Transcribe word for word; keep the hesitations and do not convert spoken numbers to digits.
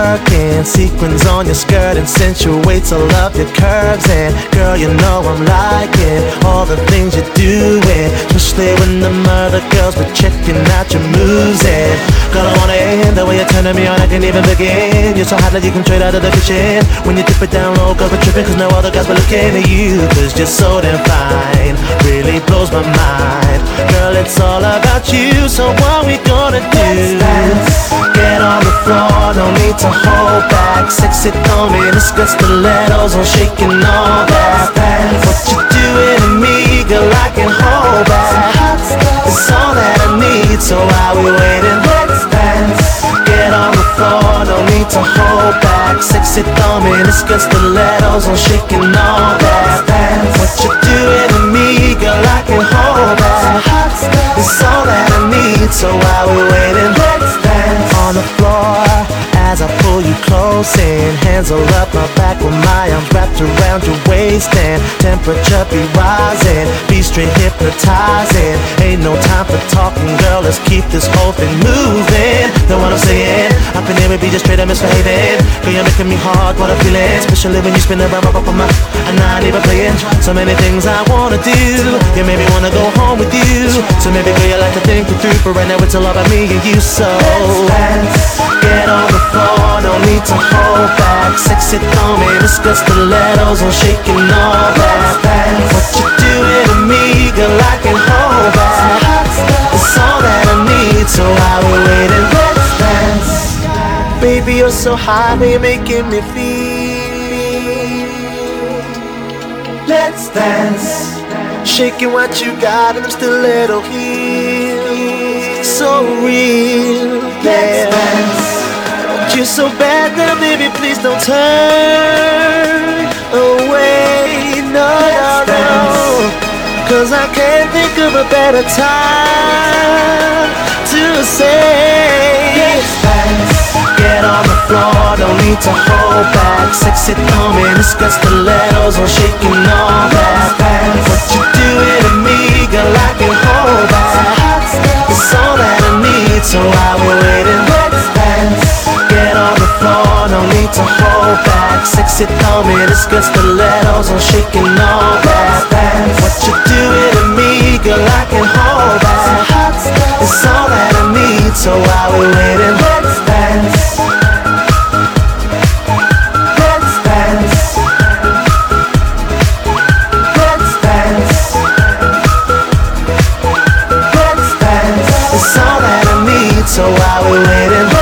working. Sequins on your skirt accentuates all of your curves. And girl, you know I'm liking all the things you're doing, especially when the other girls were checking out your moves. And girl, I wanna end the way you're turning me on, I can't even begin. You're so hot that you can trade out of the kitchen. When you dip it down low, girl, we're tripping, cause no other guys were looking at you. Cause you're so damn fine, really blows my mind. Girl, it's all about you, so what we gonna do? Get on the floor, no need to hold back. Sexy thong in the skirt, stilettos on shaking all that. What you doing to me, girl, I can hold back. It's all that I need, so while we waiting, let's dance. Get on the floor, no need to hold back. Sexy thong in the skirt, stilettos on shaking all that. What you doing to me, girl, I can hold back. It's all that I need, so while we waiting, let's dance. On the floor, as I pull you close in, hands all up my back with my arms wrapped around your waist. And temperature be rising, be straight hypnotizing. Ain't no time for talking, girl, let's keep this whole thing moving. Know what I'm saying? Up in here we be just straight up misbehaving. Girl, you're making me hard, what I'm feeling, especially when you spin around up on my, I'm not even playing. So many things I wanna do, you made me wanna go home with you. So maybe girl, you like to think it through, but right now it's all about me and you. So get on the floor, no need to hold back. Sexy thong in the skirt, stilettos on shaking all that. What you doing to me, girl, I can hold back. It's all that I need, so while we're waiting, let's dance. Baby, you're so hot, you're making me feel. Let's dance. Shaking what you got in them stiletto heels. So real, yeah. Let's dance. You're so bad now, baby, please don't turn away. No, no, no. Cause I can't think of a better time to say, let's dance. Get on the floor, no need to hold back. Sexy thong in the skirt, stilettos on shaking all that. What you doing to me, girl, I can hold back. It's all that I need, so while we're waiting, let's dance. Get on the floor, no need to hold back. Sexy thong in the skirt, stilettos on shaking all that. What you doing to me, girl, I can hold back. It's all that I need, so while we're waiting, let's dance. Let's dance. Let's dance. Let's dance. It's all that I need, so while we're waiting,